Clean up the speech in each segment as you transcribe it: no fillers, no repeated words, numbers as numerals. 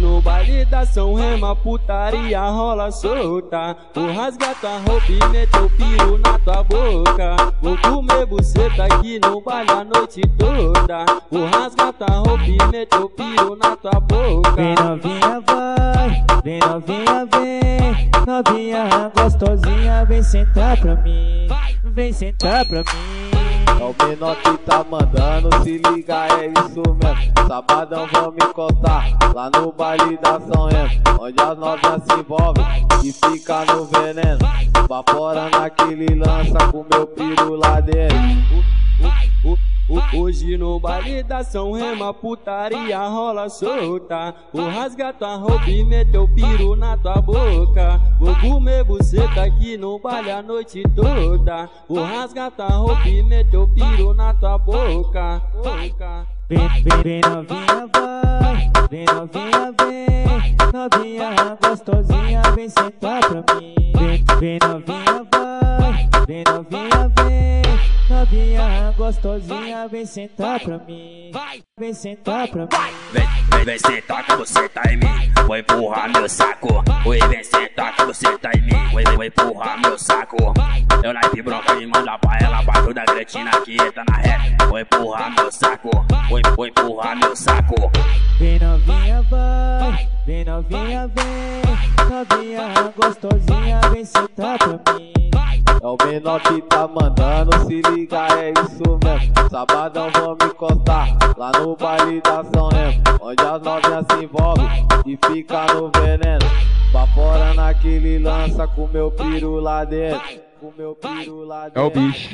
no baile da São Rema, putaria rola solta. Vou rasgar tua roupa e meter o piro na tua boca. Vou comer buceta aqui no baile a noite toda. Vou rasgar tua roupa e meter o piro na tua boca. Vem novinha, vai, vem novinha, vem. Novinha gostosinha, vem sentar pra mim. Vem sentar pra mim. É o menor que tá mandando, se liga, é isso mesmo. Sabadão vão me contar, lá no baile da São Remo, onde as novinhas se envolvem e fica no veneno. Vapora naquele lança com meu piro lá dentro. Hoje no baile da São Rema, putaria rola solta. Vou rasgar tua roupa e meter o piro na tua boca. Vou comer buceta aqui no baile a noite toda. Vou rasgar tua roupa e meter o piro na tua boca. Vem novinha, vai, vem novinha, vem. Novinha gostosinha, vem sentar pra mim. Vem novinha, vai, vem novinha, vem. Novinha gostosinha, vem sentar pra mim. Vem sentar pra mim. Vem sentar que você tá em mim. Vou empurrar meu saco. Oi, vem sentar que você tá em mim. Vou empurrar meu saco. Eu naipe bronca e manda pra ela. Baixo da Gretina que tá na ré. Vou empurrar meu saco. Vou empurrar meu saco. Vem novinha, vai, vem novinha, vem. Novinha gostosinha, vem sentar pra mim. É o menor que tá mandando, se liga, é isso mesmo. Sabadão vão me contar, lá no baile da São Remo, onde as novinhas se envolvem e fica no veneno. Vapora naquele lança com meu piro lá dentro. É o bicho.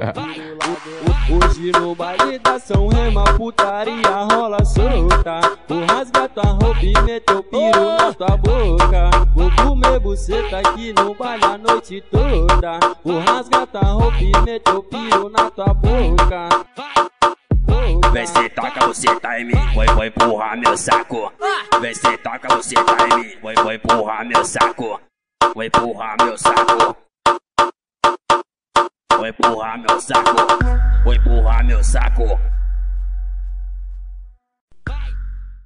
Hoje no baile da São Rema, putaria rola solta. Vou rasgar tua roupa e meter o piro na tua boca. Vou comer buceta aqui no baile a noite toda. Vou rasgar tua roupa e meter o piro na tua boca. Vem sentar que você tá em mim. Vou empurrar meu saco. Vem sentar que você tá em mim. Vou empurrar meu saco. Vou empurrar meu saco. Vou empurrar meu saco. Vou empurrar meu saco.